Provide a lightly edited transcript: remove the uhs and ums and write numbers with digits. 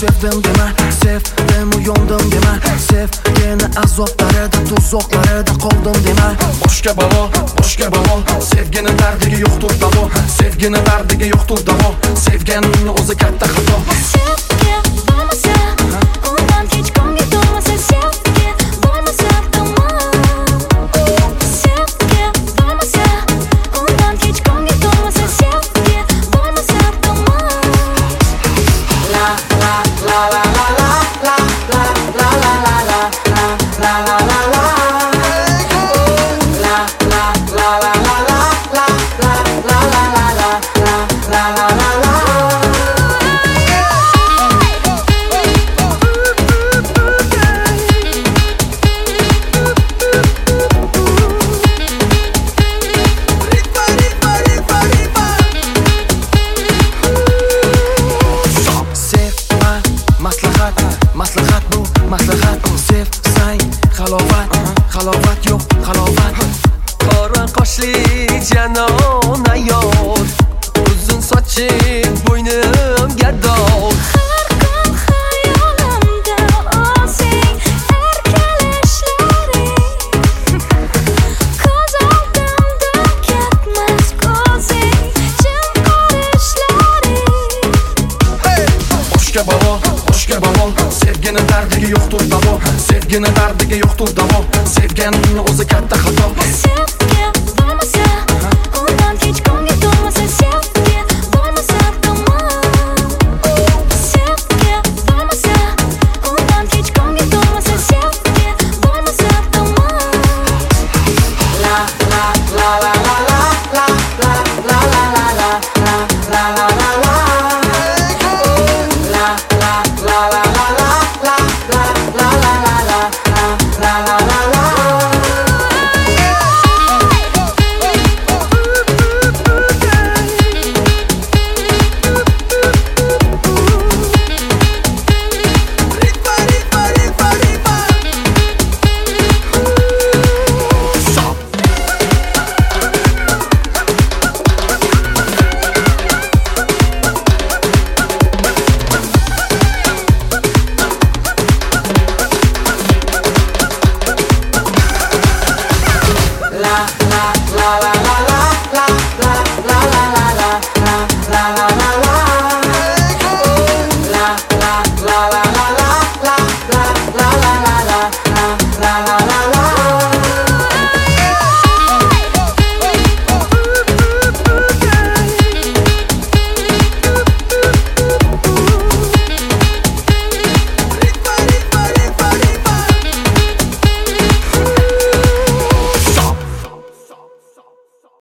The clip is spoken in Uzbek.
sevdim dema, sevdim uyondim dema, sevgini azoblarida, tuzoqlarida qoldim dema. Boshqa balo, sevgini dardiga yo'qdir davo, sevgini dardiga yo'qdir davo, sevganning o'zi katta xato. Sevgi bo'lmasa, undan hech kimga to'lmasa, sevgi bo'lmasa tamom. Sevgi bo'lmasa, undan hech kimga to'lmasa, sevgi bo'lmasa tamom. La la la la la la la la la la la la la la la la. La la la la la la la la la la la la la la la. Maslahat bu, maslahat bu. Sevsang halovat yo'q, halovat. Qora qoshli janon ayol, uzun soching bo'ynimga dog'. Har kun xayolimda o'zing, erkalashlaring. Ko'z oldimda ketmas ko'zing, jim qo'rishlaring. Boshqa balo, sevgini dardiga yo'qdir davo, sevgini dardiga yo'qdir davo, sevganning o'zi katta xato. Sevgi